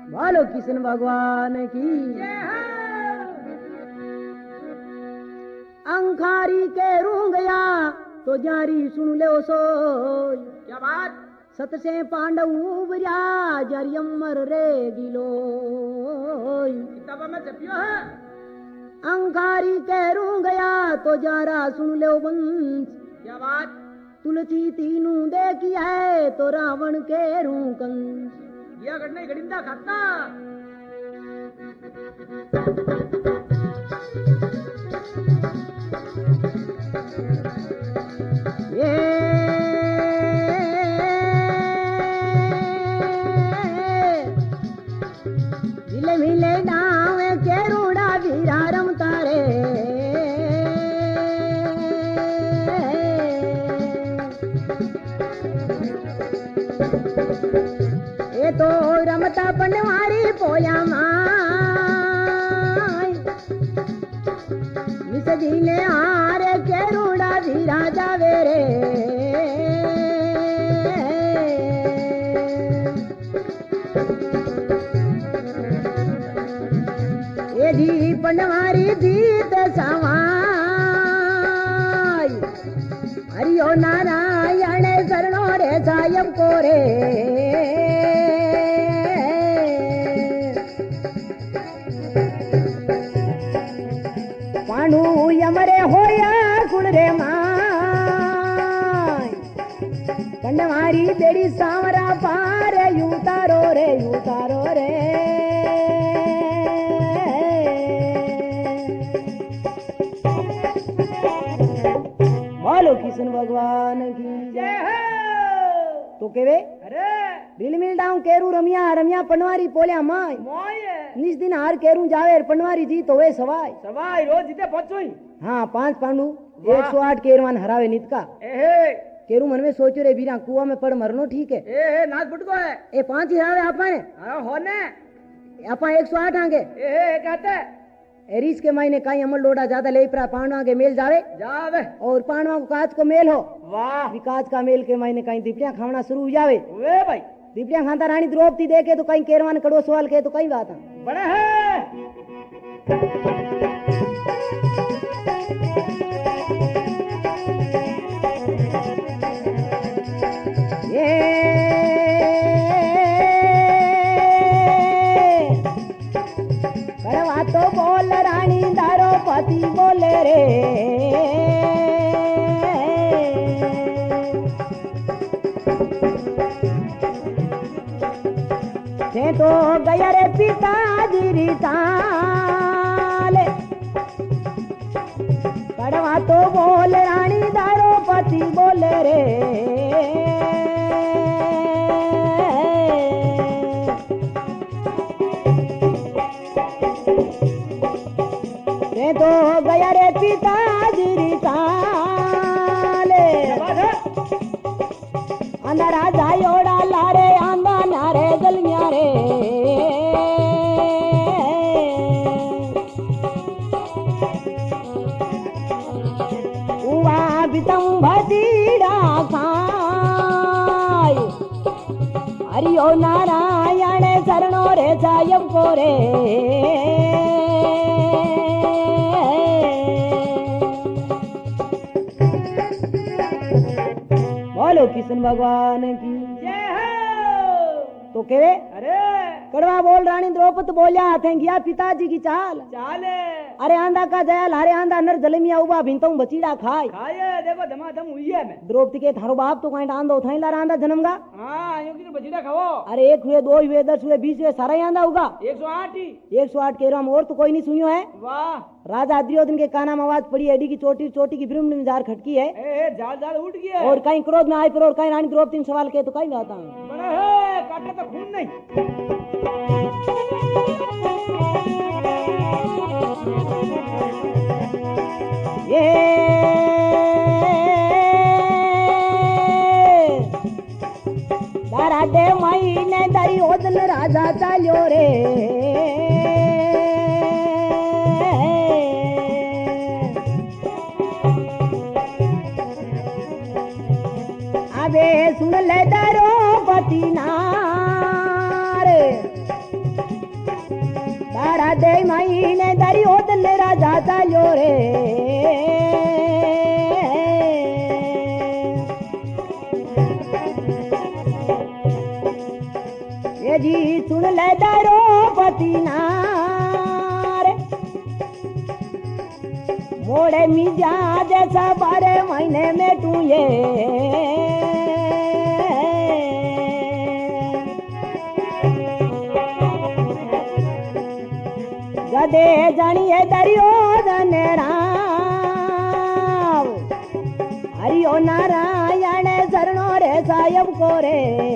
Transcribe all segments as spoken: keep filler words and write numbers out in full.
बोलो कृष्ण भगवान की। अंखारी के रू गया तो जारी सुन ले सो। क्या बात? सत से पांडव उबरिया जरियमर रे गिलो। किताबा में छपियो है। अंखारी के रू गया तो जारा सुन ले वंश। क्या बात? तुलसी तीनू देखी है तो रावण के रू कंस। यह घटना गड़िंदा खाता। ये मिले मिले नाव के रूड़ा वीरा रमता रे। ये तो रमता पनवारी पोया माय मिस जीने आरे के रूड़ा वीरा जावे रे। ये जी पनवारी जीत सवाय हरियो नारायण शरणो रे सायब को रे। पांडु यमरे होया कुल रे माय पनवारी बेड़ी सांवरा पार यूतारो रे यूतारो रे। बोलो कृष्ण भगवान की जय हो। तो केवे अरे बिल मिल डाऊ केरू रमिया रमिया पनवारी पोल्या माय मोय निस दिन हार केरू जावे पनवारी जीत होवे सवाय। सवाई रोज जीते पहुंचोई। हाँ पांच पांडु एक सौ आठ केरवान हरावे नित का। एहे केरू मन में सोचो रे बीरा कुआ में पड़ मरनो ठीक है। एहे नाच फुटको है। ए पांच ही हरावे आपने हां होने। आपा एक सौ आठ आगे एहे कहते एरीस के महीने कहीं अमल लोडा ज्यादा ले पड़ा पांडवा के मेल जावे जावे और पांडवा को काज को मेल हो। वाह विकास का मेल के महीने कहीं दिपड़िया खावना शुरू हो जावे। वे भाई दिपड़िया खाता रानी द्रौपदी देखे तो कहीं केरवान कड़ो सवाल के तो कहीं बात है बड़े है। ये कड़वा तो बोल रानी दारो पति बोले रे। थे तो गया रे पिताजी रिताले कड़वा तो बोल रानी दारो पति बोले रे। थे तो गया रे पिताजी रिताले अंधारा जायोड़ा लारे आंदा नारे गलियां रे। उवा बितम भतीड़ा खाय हरियो नारायण शरणो रे सायब को रे। बोलो कृष्ण भगवान की जय हो। तो केवे अरे कड़वा बोल रानी द्रौपदी बोलिया थे गया पिताजी की चाल। चाले अरे आंधा का जयल हरे आंधा नर जलमिया उबा भिंतों बचीड़ा खाए। खाए देखो धमाधम हुई है मैं। द्रौपदी के थारो बाप तो कहीं आंधो थाई ला आंधा जन्म का। हाँ यूं की बचीड़ा खाओ। अरे एक हुए दो हुए दस हुए बीस हुए सारा ही आंधा होगा। एक सौ आठ ही एक सौ आठ के राम और तो कोई नहीं सुनियो है। वाह राजा दुर्योधन के काना में आवाज पड़ी एडी की चोटी चोटी की ब्रह्म में जार खटकी है। ए जाल जाल उठ गया और कहीं क्रोध में आए पर और कहीं रानी द्रौपदी ने सवाल किया तो कहीं आता हूँ बड़ा है काटे तो खून नहीं। ये दाराडे महीने दुर्योधन राजा चाल्यो रे। अबे सुन ले द्रौपदी नारे दे महीने दुर्योधन राजा चालो रे ये जी सुन ले द्रौपदी नार मोड़े मिजा जैसा बारह महीने में तू ये गदे जानिए दुर्योधन राम हरिओ नारायण शरणो रे साहेब को रे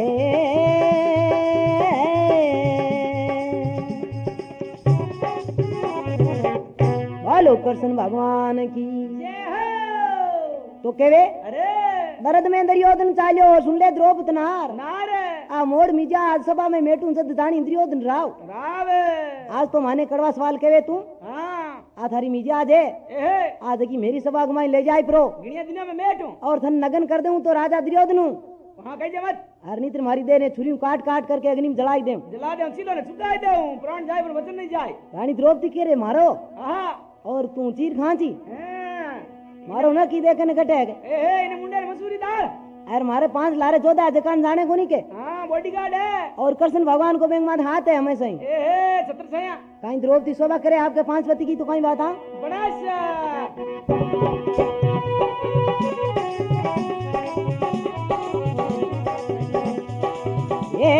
बोलो कृष्ण भगवान की जय हो। तो केवे अरे दर्द में दुर्योधन चालो सुन ले द्रौपदी नार नार आ मोड़ मिजा आज सभा में मेटू सद दानी दुर्योधन राव राव आज तो माने कड़वा सवाल केवे तू हाँ आ थारी मिजा आज है एहे आज की मेरी सभा घुमाई ले जाए प्रो गिनिया दिनों में बैठूं और थन नगन कर दूं तो राजा दुर्योधन वहां कहीं मत हरनीत्र मारी दे ने छुरी काट काट करके अग्नि में जलाई दे जला दे सिलो ने चुकाई दे प्राण जाए पर वचन नहीं जाए रानी द्रौपदी के रे मारो हाँ और तू चीर खांची हाँ। मारो ना की देखे ने कटे एहे इन्हें मुंडे ने मसूरी दाल अरे मारे पांच लारे चौदह जकान जाने को नहीं के हाँ बॉडीगार्ड है और कृष्ण भगवान को बेंग मात हाथ है हमेशा ही एहे छत्र छाया कहीं द्रौपदी शोभा करे आपके पांच पति की तो कहीं बात हाँ बनास ये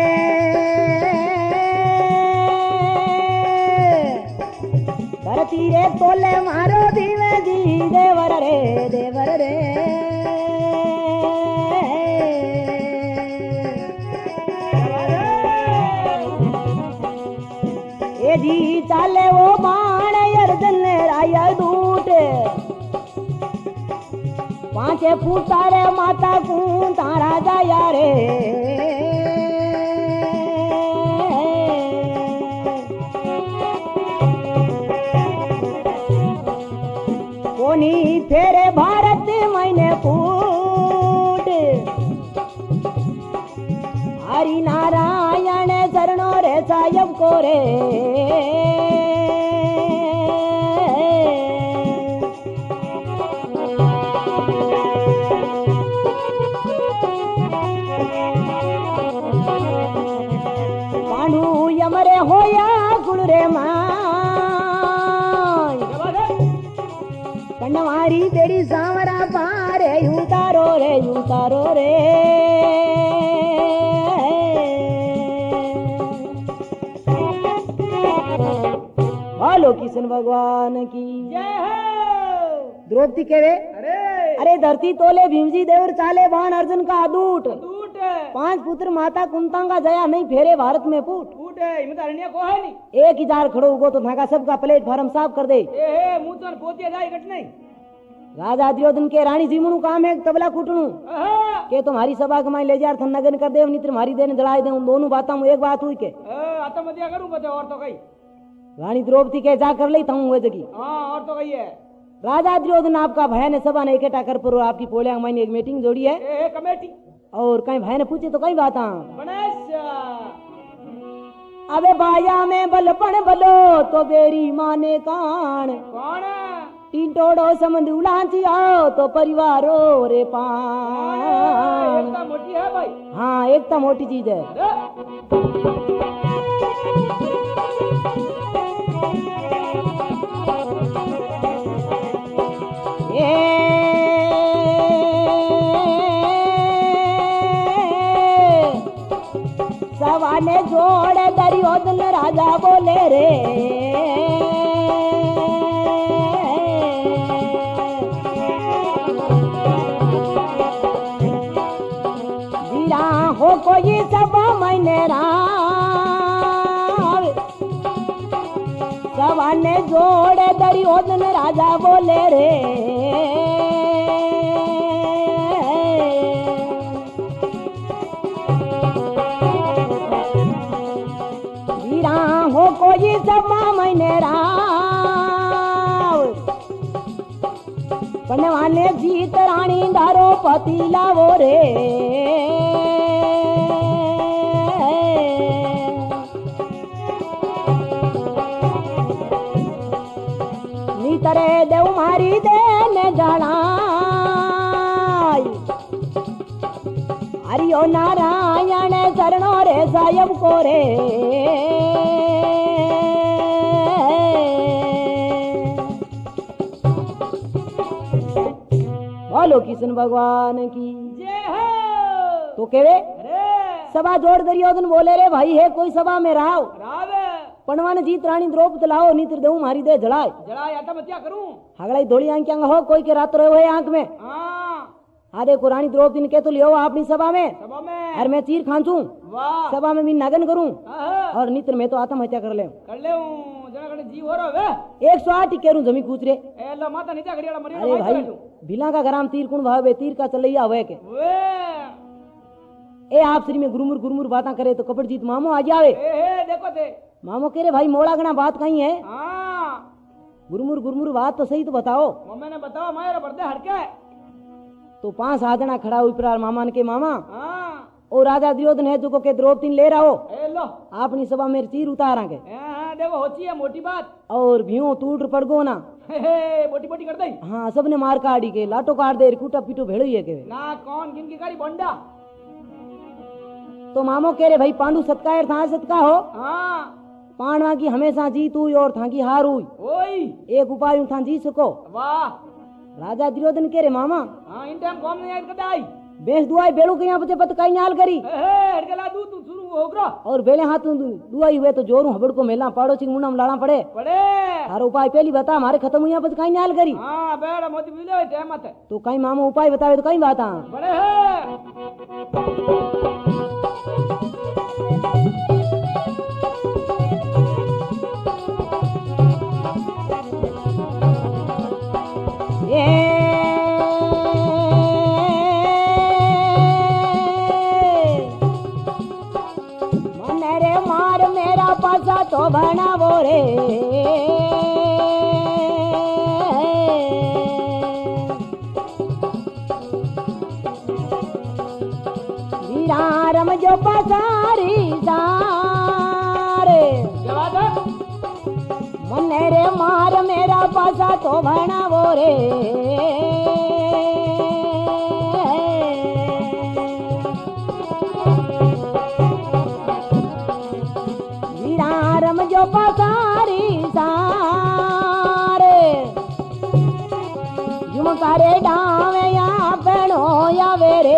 धरती रे तोले मारो दीवे दी देवर रे देवर रे ये जी चाले वो बाण अर्जुन राया दूट पांचे फूटा रे माता को तारा जाया रे कोनी फेरे भारत मैंने फूट हरि नारायण शरणो रे साहेब को रे पांडु यमरे होया गुण रे मां कन्नवारी तेरी सांवरा पारे यूं तारो रे यूं तारो रे बोलो किशन भगवान की जय हो। द्रौपदी केवे अरे अरे धरती तोले भीमजी देवर चाले बाण अर्जुन का अदूट टूट पांच पुत्र माता कुंता का जया नहीं फेरे भारत में फूट टूट हिम्मत हरण्या को है नहीं एक ही जार खड़ो उगो तो धागा सबका प्लेटफार्म साफ कर दे एहे मुंह तो पोतिया जाए कट नहीं राजा दुर्योधन के रानी जीमणु काम है तबला कुटणु आहा के तुम्हारी सभा कमाई ले जा थन नगन कर दे नित्र मारी देने जलाए दे उन दोनों बातों में एक बात हुई के आता मतिया करूं बता और तो कही रानी द्रौपदी के जा कर ली था हुए जगी हाँ और तो कही है राजा दुर्योधन आपका भाई ने सभा ने इकट्ठा कर पर आपकी पोलिया मैंने एक मीटिंग जोड़ी है एहे कमेटी और कहीं भाई ने पूछे तो कहीं बात गणेश अबे बाया में बलपण बलो तो बेरी माने कान कौन टीटोड़ो समंद उलांची आओ तो परिवारो रे पान एकता मोटी है भाई हाँ एकता मोटी चीज है अरे ए सवाने जोड़ दुर्योधन राजा बोले रे दीरा हो कोई सब मैंने राव सवाने जोड़ दुर्योधन राजा बोले रे वीरा हो कोई समा मैंने राव पनवाने जीत रानी दारो पति लावो रे करे देव मारी देने जड़ाई हरियो नारायण चरणों रे सायब को रे बोलो किशन भगवान की जय हो। तो केवे अरे सभा जोड़ दरियोधन बोले रे भाई है कोई सभा में राव रावे पणवान जीत रानी द्रौपदी लाओ नीतिर देऊ मारी दे जड़ाए जड़ा याता मत क्या करूं। हगड़ाई धोली आंखें हो कोई के रात रहे आंख में हां आ देखो रानी द्रौपदी ने के तो लियो अपनी सभा में सभा में और मैं चीर खांचू वाह सभा में भी नगन करूं आहा और नित्र में तो आत्महत्या कर ले कर ले हूं जना कने जीव हो रहा वे एक सौ आठ केरू जमी कूच रे ए लो माता नीचा घड़ियाला मरियो अरे भाई बिला का गराम तीर कुण भावे तीर का चलैया होए के वे ए आप श्री में गुरुमुर गुरुमुर बातें करे तो कपड़ जीत मामो आ जावे ए हे देखो दे मामो कह रे भाई मोड़ा गना बात कहीं है हां गुरुमुर गुरुमुर बात तो सही तो बताओ मम्मी ने बताओ मायरा बर्दे हड़के तो पांच आदना खड़ा हुई प्रार मामा के मामा हां और राजा दुर्योधन है जो को के द्रौपदी ले रहो ए लो अपनी सभा में चीर उतारा के हां देखो होची है मोटी बात और भीओ टूट पड़ गो ना हे हे मोटी मोटी कर दई हाँ सबने मार काटी के लाटो काट दे कूटा पीटो भेड़ो ही है के ना कौन किनकी गाड़ी बंडा तो मामो कह रहे भाई पांडु सत्कायर था सत्का हो हां पांडवा की हमेशा जीत हुई और था की हार हुई ओई एक उपाय था जी सको वाह राजा दुर्योधन कह रहे मामा हां इन टाइम कौन नहीं याद करता आई बेस दुआई बेड़ू के यहाँ पे पत कई नाल करी हे हे हड़कला दू तू शुरू हो गरो और बेले हाथ दुआई हुए तो जोरू हबड़ को मेला पाड़ो चिंग मुंडा में लाना पड़े पड़े थारो उपाय पहली बता हमारे खत्म हुई यहाँ पे कई नाल करी हां बेड़ा मोती मिले टाइम मत तो कई मामो उपाय बतावे तो कई बात बड़े है ये मन रे मार मेरा पासा तो बनावो रे वीरारम जो पसारी सारे जवाब है मन रे मार मेरा पासा तो बनावो रे वीरारम जो पसारी सारे जुम करे डावे या पेड़ो या वेरे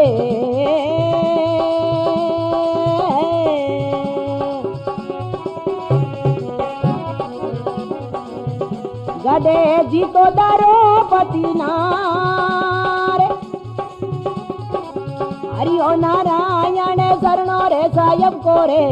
गडे जीतो द्रौपदी नारे हरियो नारायण शरणो रे सायब को रे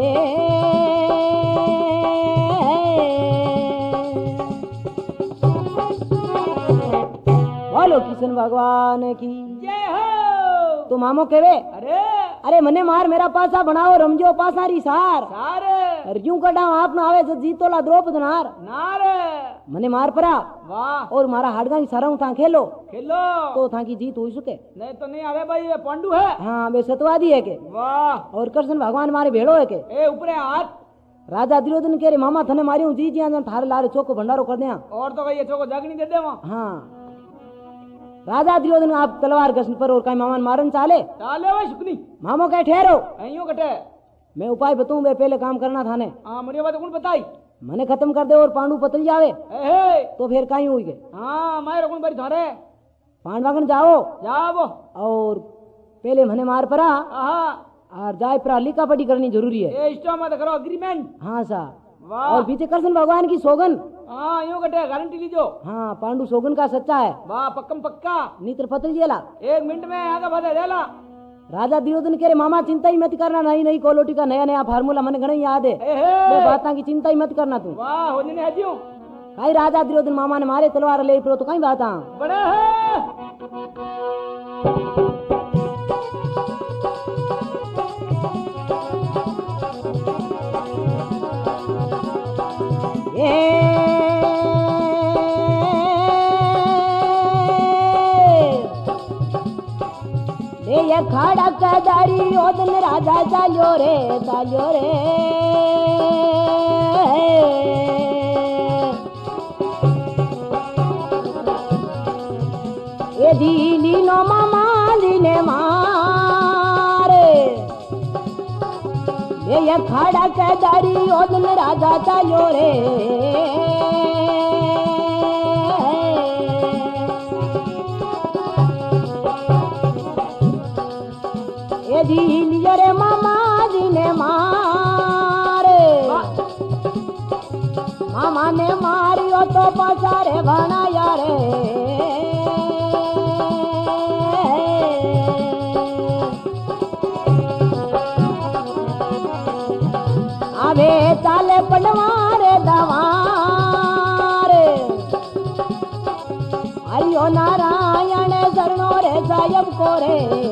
बोलो किशन भगवान की जय हो। तो मामो केवे अरे अरे मने मार मेरा पासा बनाओ रमजो पासारी सार सारे अर्जू कटा आप ना आवे जीतोला द्रौपदी नार नारे मने मार परा वाह और मारा हाडगा की सारा था खेलो खेलो तो था की जीत हुई सके नहीं तो नहीं आवे भाई ये पांडु है हाँ वे सतवादी है के वाह और कृष्ण भगवान मारे भेड़ो है के ए ऊपरे हाथ राजा दुर्योधन के रे मामा थने मारियो जी जी आन थारे लारे चौको भंडारो कर दिया और तो कहिए चोको जगनी दे दे वहां हाँ राजा दुर्योधन आप तलवार घसन पर और कहीं मामन मारन चाले चाले भाई शुकनी मामो कह ठहरो अइयो कटे मैं उपाय बताऊं वे पहले काम करना था ने हां मरिया बात कौन बताई मने खत्म कर दे और पांडु पतल जावे ए हे तो फिर कहीं हुई के हां मारे कौन बारी थारे पांडवागन जाओ जाओ और पहले मने मार परा आहा और जाय परा लिखा पढ़ी करनी जरूरी है ए स्टॉम मत करो एग्रीमेंट हाँ सा वाह और पीछे कृष्ण भगवान की सोगन हां यूं कटे गारंटी लीजो हाँ पांडु सोगन का सच्चा है वाह पक्कम पक्का नीत्र पतल जेला एक मिनट में आगे बढ़े देला राजा दुर्योधन कह रहे मामा चिंता ही मत करना नई नई क्वालिटी का नया नया फार्मूला मैंने घना याद है ए मैं हे बात की चिंता ही मत करना तू वाह होने हजियो कई राजा दुर्योधन मामा ने मारे तलवार ले फिरो तो कहीं बात बड़ा है ये ये खड़ा कदारी ओदन राजा चाल्यो रे चाल्यो रे એ દીલી નો મામાજીને મારે એ ખાડા કે દારી ઓદન રાજા ચાલ્યો રે એ દીલી રે મામાજીને મારે મામાને માર્યો તો પસારે ભણાયા રે આવે ચાલે પડવારે દવારે હરિયો નારાયણ શરણો રે સાહેબ કોરે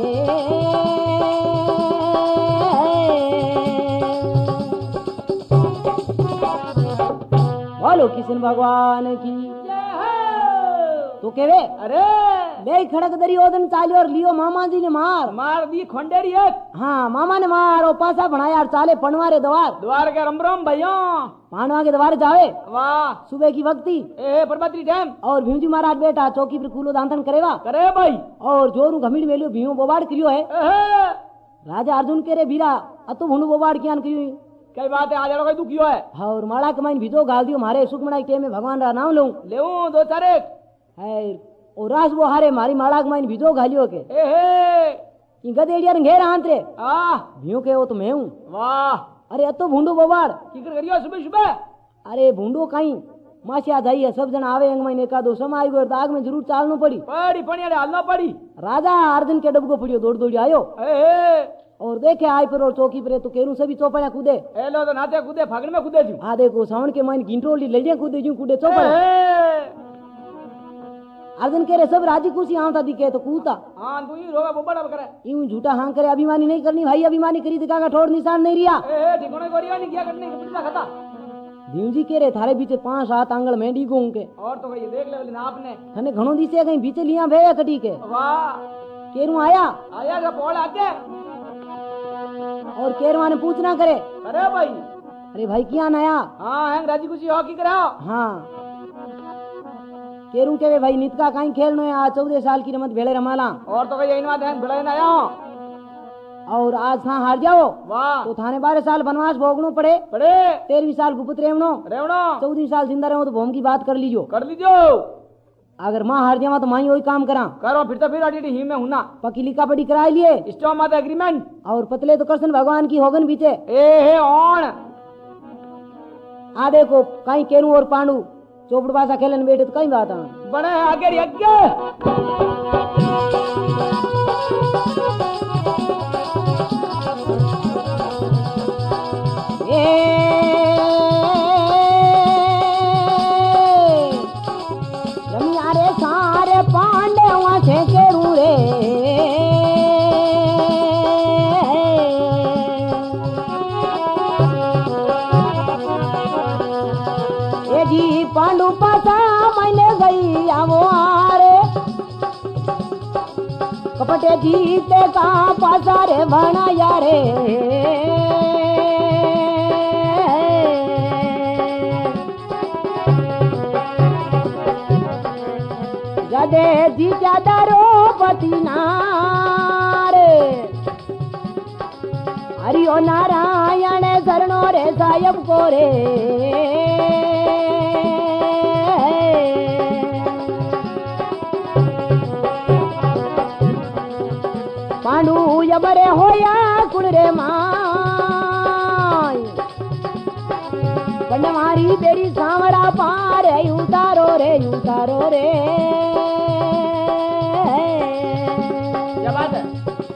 બોલો કિશન ભગવાન કી તો કેવે અરે બે ખડક દરિયોદન ચાલ્યો और लियो मामाजी ने मार मार दी खोंडेरी एक हाँ मामा ने मार और पासा बनाया और चाले पनवारे द्वार द्वार के रम रम भैया पानवा के द्वार जावे वाह सुबह की वक्ती ए प्रभाती टाइम और भीमजी महाराज बेटा चौकी पर कूलो दांतन करेगा करे भाई और जोरू घमीड़ मेलियो भीमो बोबाड़ करियो है एहे राजा अर्जुन के रे बीरा अतु भुंडू बोबाड़ कियान करियो कई बात है आज कोई दुखियो है और माला कमाइन भीजो गाल दियो मारे सुखमणा के में भगवान रा नाम लऊं लेऊ दो चारे है और रास वो हारे मारी माला कमाइन भीजो गालियो के एहे ई गदेड़िया रे घेर आंतरे आ भीयो के वो तो मैं हूं वाह अरे अतो भुंडू बोबाड़ की कर करियो सुबह सुबह अरे भूंडो कहीं मासिया जाइए सब जन आवे अंग महीने का दो समय गयो दाग में जरूर चालनो पड़ी पड़ी पड़ी अरे हल्ला पड़ी राजा अर्जुन के डबको पड़ियो दौड़ दौड़ी आयो ए और देखे आय पर और चौकी पर तो केरू सभी चौपड़ा कूदे ए लो तो नाते कूदे फागण में कूदे जू आ देखो सावन के महीने गिंटोली लड़िया कूदे जू कूदे चौपड़ा अर्जुन के रे सब राजी खुशी आवता दिखे तो कूता हां तू ही रोगा बोबड़ा करे यूं झूठा हां करे अभिमानी नहीं करनी भाई अभिमानी करी दिखा का ठोर निशान नहीं रिया ए ठिकाने कोरिया नहीं किया करने के पिछला खाता भीम जी के रे थारे बीचे पांच सात आंगल में डीगो के और तो ये देख ले वाली नाप ने थने घणो दिसे कहीं बीचे लिया भेया कटी के वाह केरू आया आया का पोल आके और केरवा ने पूछना करे अरे भाई अरे भाई क्या नया हां हैंग राजी खुशी हो की कराओ हाँ केरू के भाई नित का कहीं खेलनो है आज चौदह साल की रमत भेड़े रमाला और तो यही बात है भिड़े ना आया और आज था हार जाओ वाह तो थाने बारह साल वनवास भोगनो पड़े पड़े तेरहवीं साल गुप्त रेवनो रेवनो चौदह साल जिंदा रहो तो भोम की बात कर लीजो कर लीजो अगर माँ हार जावा तो माई वही काम करा करो फिर तो फिर अडी ही में हुना पकी लिखा पड़ी कराई लिए स्टॉप माता एग्रीमेंट और पतले तो कृष्ण भगवान की होगन बीचे ए हे ऑन आ देखो कहीं केरू और पांडू चोपड़ पासा खेलन बैठे तो कहीं बात बने आगे यज्ञ रमिया रे सारे पांडे वहां से केरू रे ये जी पांडु पासा मैंने गई आवो आरे कपटे जीते का पासा रे बना यारे गदे जीजा द्रौपदी नारे हरियो नारायण शरणो रे साहेब को रे पांडु यबरे होया कुण रे माय बंडमारी तेरी सांवरा पार उतारो रे उतारो रे क्या बात है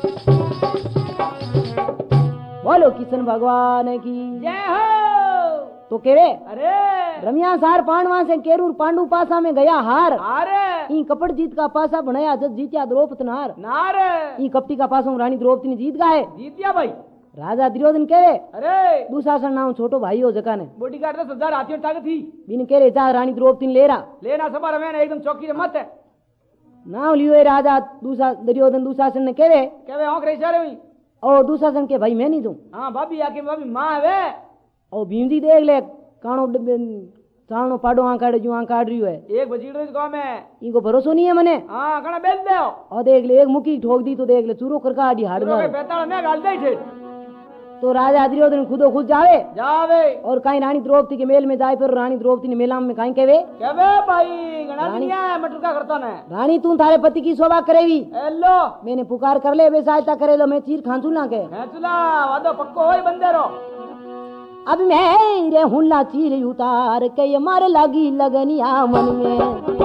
बोलो किशन भगवान की जय हो तो केवे अरे रमिया सार पांडवा से केरूर पांडु पासा में गया हार अरे ई कपट जीत का पासा बनाया जब जीत्या द्रौपदी नार नारे ई कपटी का पासा रानी द्रौपदी ने जीत गए जीतिया भाई राजा दुर्योधन केवे अरे दुशासन नाम छोटो भाई हो जका ने बॉडी गार्ड दस हजार हाथियों ताकत थी बिन केरे चाह रानी द्रौपदी ने लेरा लेना सबर में एकदम चौकी रे मत है नाम लियो राजा दूसरा दुर्योधन दुशासन ने केवे कहवे आंख रे इशारे हुई और दुशासन के भाई मैं नहीं दूं हां भाभी आके भाभी मां है और भीमजी देख ले काणो चाणो पाडो आ काढ़ जू आ काढ़ रही है एक बजीड़ो इस गांव में इनको भरोसो नहीं है मने हाँ कणा बेच दे और देख ले एक मुकी ठोक दी तो देख ले चूरो करका आडी हाड़ के में बेताल ने गाल दे ठेठ तो राजा दुर्योधन खुदो खुद जावे जावे और कहीं रानी द्रौपदी के मेल में जाए फिर रानी द्रौपदी ने मेला में कहीं कहवे कहवे भाई गणा दुनिया है मटर का करता ने रानी तू थारे पति की शोभा करेवी हेलो मैंने पुकार कर ले वे सहायता करे लो मैं चीर खांचू ना के है चला वादो पक्को होई बंदे रो अब मैं रे हुल्ला चीर उतार के ये मार लगी लगनिया मन में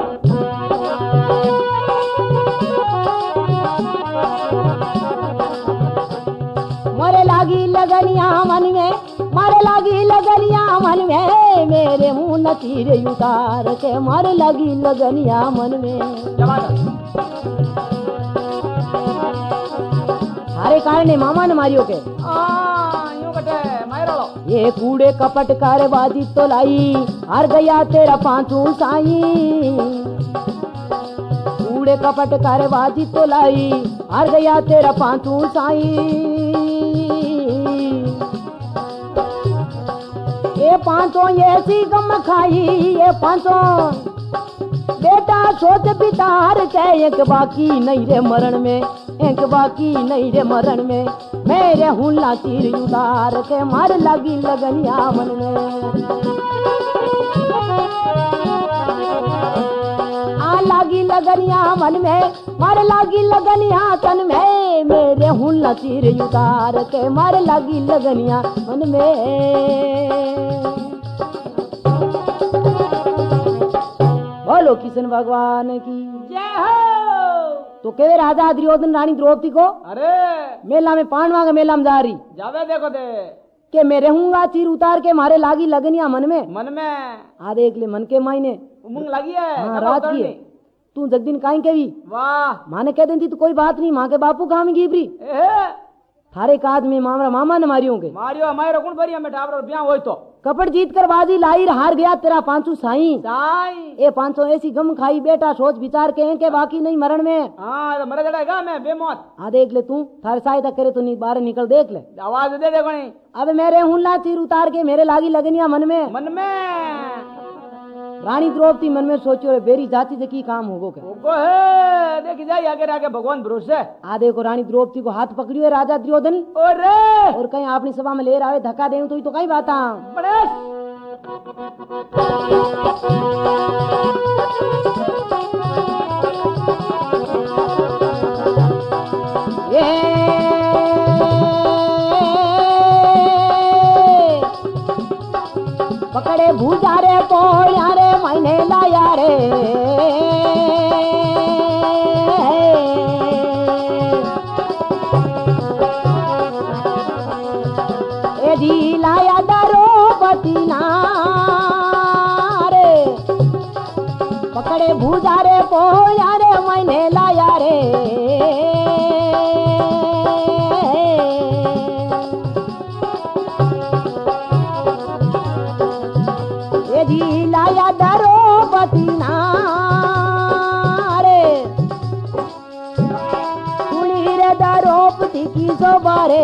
मारे लागी लगनिया मन में मारे लागी लगनिया मन में मेरे मुंह न चीर उतार के मारे लागी लगनिया मन में हरे कारण मामा ने मारियो के ये कूड़े कपट कर बाजी तो लाई हार गया तेरा पांचू साई कूड़े कपट कर बाजी तो लाई हार गया तेरा पांचू साई ये पांचों ये सी गम खाई ये पांचों बेटा सोच बितार के एक बाकी नहीं रे मरण में एक बाकी नहीं रे मरण में मेरे हुल्ला तीर उतार के मार लगी लगनिया मन में आ लगी लगनिया मन में मार लगी लगनिया तन में मेरे हुल्ला तीर उतार के मार लगी लगनिया मन में बोलो किशन भगवान की जय हो तो कहे राजा दुर्योधन रानी द्रौपदी को अरे मेला में पांडवा का मेला में जा रही जावे देखो दे के मैं रहूंगा चीर उतार के मारे लागी लगनिया मन में मन में आ देख ले मन के मायने उमंग लगी है हाँ रात की है तू जगदीन काई केवी वाह माँ ने कह दी थी तो कोई बात नहीं माँ के बापू कहाँ में गिबरी एहे थारे काद में मामरा मामा ने मारियों के मारियो हमारे कौन भरिया में ठाबरो ब्याह होई तो कपट जीत कर बाजी लाई हार गया तेरा पांचू साई साई ए पांचो ऐसी गम खाई बेटा सोच विचार के के बाकी नहीं मरण में हाँ तो मर जड़ेगा मैं बेमौत आ देख ले तू थारे सहायता करे तो नहीं बाहर निकल देख ले आवाज दे दे कोनी अब मेरे हुल्ला तीर उतार के मेरे लागी लगनिया मन में मन में रानी द्रौपदी मन में सोचो रे बेरी जाति से की काम होगो के वो है देखी जाए आगे आगे भगवान भरोसे आ देखो रानी द्रौपदी को हाथ पकड़ियो है राजा दुर्योधन ओरे और कहीं अपनी सभा में ले रहा धक्का दे तो, तो कई बात ये पकड़े भूजा रे पोया रे मैंने लाया रे ए जी लाया द्रौपदी ना रे पकड़े भूजा रे पोया रे मैंने लाया रे लाया द्रौपदी ना रे सुनी रे द्रौपदी की शोभा रे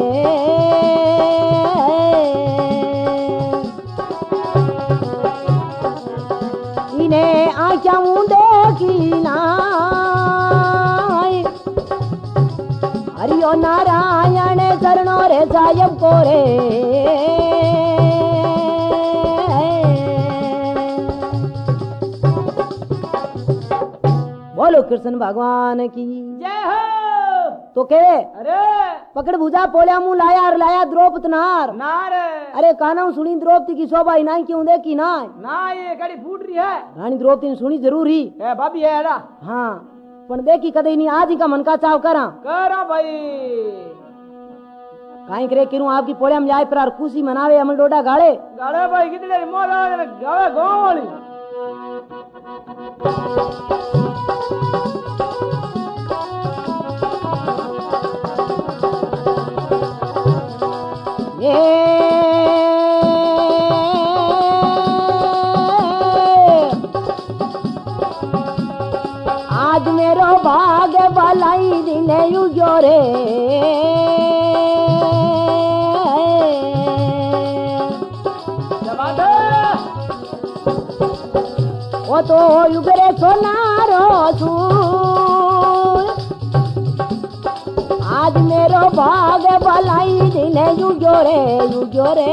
इन्हें आँखें देखी ना हरियो नारायण चरणों रे साहेब को रे बोलो कृष्ण भगवान की जय हो तो कहे अरे पकड़ भुजा पोलिया मुंह लाया और लाया द्रौपद नार नार अरे काना सुनी द्रौपदी की शोभा ही नहीं क्यों देखी ना ना ये कड़ी फूट रही है रानी द्रौपदी ने सुनी जरूर ही ए भाभी है एड़ा हाँ पण देखी कदे नहीं आज ही का मन का चाव करा करा भाई काई करे किरूं आपकी पोलिया में जाए पर खुशी मनावे अमल डोडा गाड़े गाड़े भाई कितने मोला गावे गांव वाली आज मेरो भाग भलाई दिले युजो रे वो तो युगरे सोनारो सूर आज मेरो भाग भलाई दिने युग्यो रे युग्यो रे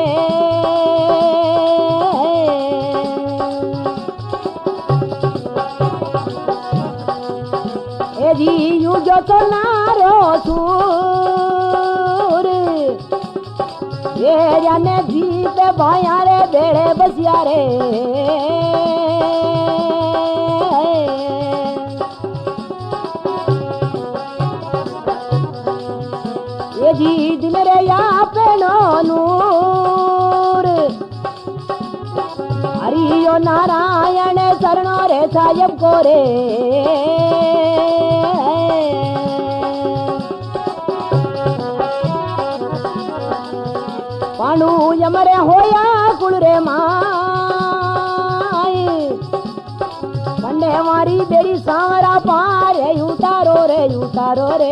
ए जी युग्यो सोनारो सूर ये जाने जीत भाया रे बेड़े बसिया रे ये जी दिन रे या पेनो नूर हरियो नारायण शरणो रे साहेब को रे पांडु यमरे होया कुल रे माई पंडे मारी बेरी सांवरा पार उतारो रे उतारो रे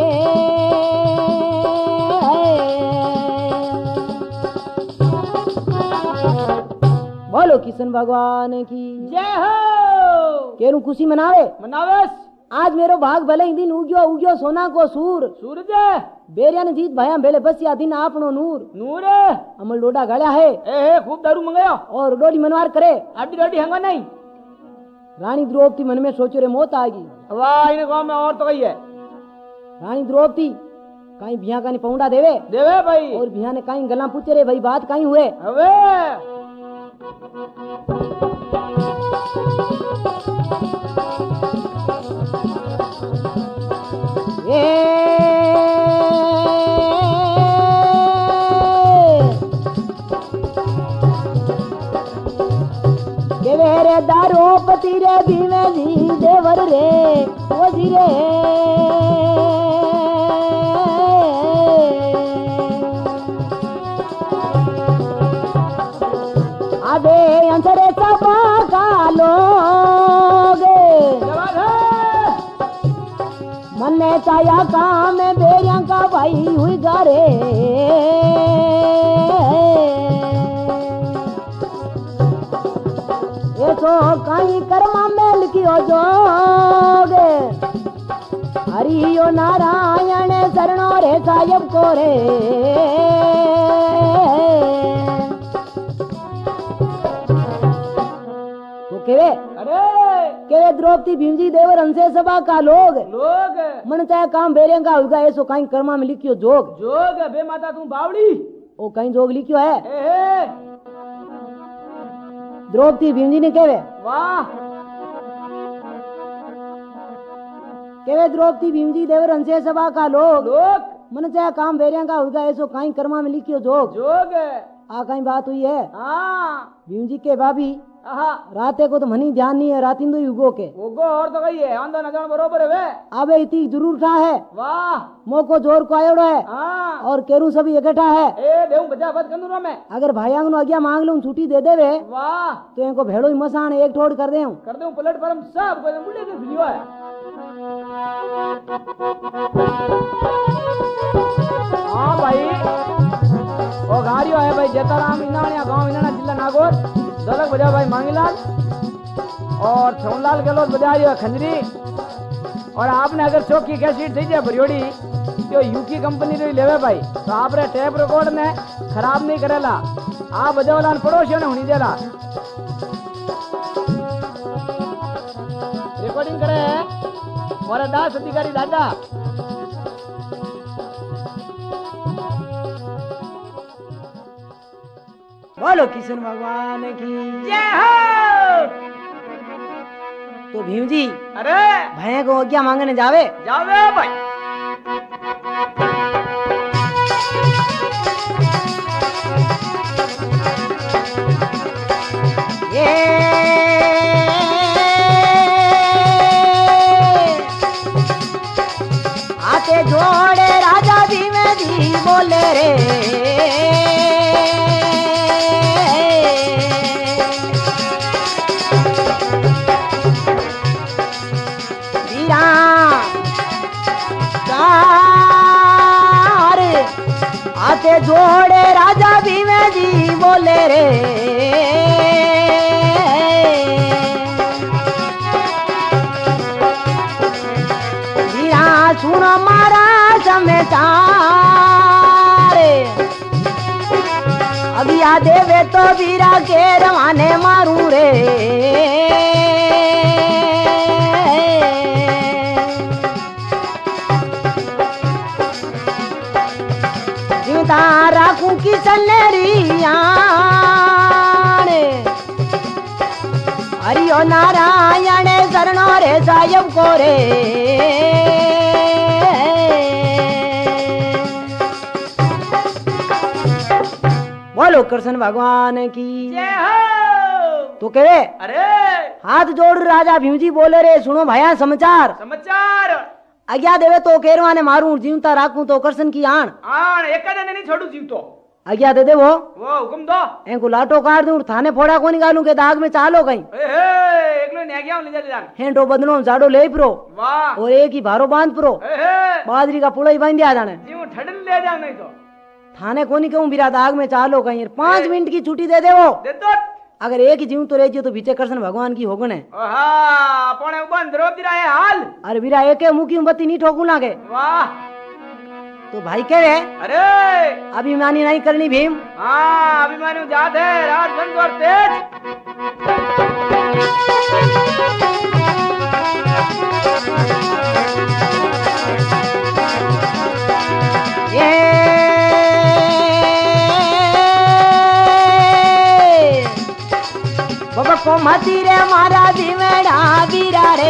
बोलो किशन भगवान की जय हो। केरू खुशी मनावे मनावेस आज मेरो भाग भले ही दिन उग्यो उग्यो सोना को सूर सूरज बेरिया ने जीत भया बेले बसिया दिन आपनो नूर नूर अमल डोडा गड़ा है ए हे खूब दारू मंगायो और डोडी मनवार करे अड्डी डोडी हंगा नहीं रानी द्रौपदी मन में सोचो रे मौत आएगी वाह इन गांव में और तो कही है रानी द्रौपदी कहीं बिया का पौंडा देवे देवे भाई और बिया ने कहीं गला पूछे रे भाई बात कहीं हुए अबे ए रे दारोपति रे भीमे जी देवर रे ओ जी रे आधे अंतरे सपा का लोग मन्ने चाया काम बेरिया का भाई हुई गारे ये तो कहीं कर्मा में लिखियो जोग हरियो नारायण शरणो रे साहेब को रे तो केवे अरे केवे द्रौपदी भीमजी देवर अंशे सभा का लोग लोग मन चाहे काम बेरिया का होगा ऐसो कहीं कर्मा में लिखियो जोग जोग बे माता तू बावड़ी ओ कहीं जोग लिखियो है ए हे द्रौपदी भीमजी ने केवे वाह केवे द्रौपदी भीमजी देवर अंशे सभा का लोग लोग मन चाहे काम बेरिया का होगा ऐसो कहीं कर्मा में लिखियो जोग जोग आ कहीं बात हुई है हाँ भीमजी के भाभी आहा राते को तो मनी ध्यान नहीं है रातिन दो युगो के वो गो और तो कही है आंदो न जान बरोबर है वे अबे इतनी जरूर था है वाह मोको जोर को आयोड़ो है हाँ और केरू सभी इकट्ठा है ए देऊ बजा बद कंदूरो में अगर भाईयांग नो आज्ञा मांग लूं छुट्टी दे देवे वाह तो इनको भेड़ो ही मसान एक ठोड़ कर दे कर दूं प्लेटफॉर्म सब को मुंडे के वीडियो है हाँ भाई ओ गाड़ियो है भाई जेताराम इनाणिया गांव इनाणा जिला नागौर ढोलक बजा भाई मांगीलाल और छोनलाल गहलोत बजा रही है खंजरी और आपने अगर चौकी कैसेट थी जाए भरियोड़ी तो यूकी कंपनी री लेवे भाई तो आप रे टेप रिकॉर्ड ने खराब नहीं करेला आप बजावला पड़ोसियों ने होनी देला रिकॉर्डिंग करे और दास अधिकारी दादा बोलो किशन भगवान की जय हो। तो भीम जी अरे भैया को आज्ञा मांगने जावे जावे भाई ये आते जोड़े राजा भीम जी बोले रे आते जोड़े राजा भीम जी बोले रे सुनो मारा समाचार अभी आ देवे तो वीरा के रवाने मारू रे जीवता राखू की सन्नरिया हरिओ नारायण शरणो रे साहेब को रे बोलो कृष्ण भगवान की जय हो। तो कहे अरे हाथ जोड़ राजा भीम जी बोले रे सुनो भया समाचार समाचार आज्ञा देवे तो केरवा ने मारू जीवता राखू तो कृष्ण की आण आण एक दिन नहीं छोड़ू जीव तो आज्ञा दे दे वो वो हुकुम दो एंको लाटो काट दूं थाने फोड़ा को निकालू के दाग में चालो कहीं ए हे एकलो ने गया ले जा ले जा हेंटो बदनो जाड़ो ले प्रो वाह और एक ही भारो बांध प्रो ए हे बाजरी का पुड़ा ही बांध दिया जाने जीव ठंडन ले जा नहीं तो थाने को नहीं कहूं बिरा दाग में चालो कहीं पांच मिनट की छुट्टी दे दे वो दे दो अगर एक ही जीव तो रह तो बीचे कृष्ण भगवान की होगन है ओहा पौने बंद रो दिरा है हाल अरे बिरा एक मुकी बत्ती नहीं ठोकू लागे वाह तो भाई कह रहे अरे अभिमानी नहीं करनी भीम हाँ अभिमानी जात है रात बंद और तेज ये बाबा को मती रे मारा दिवेड़ा वीरा रे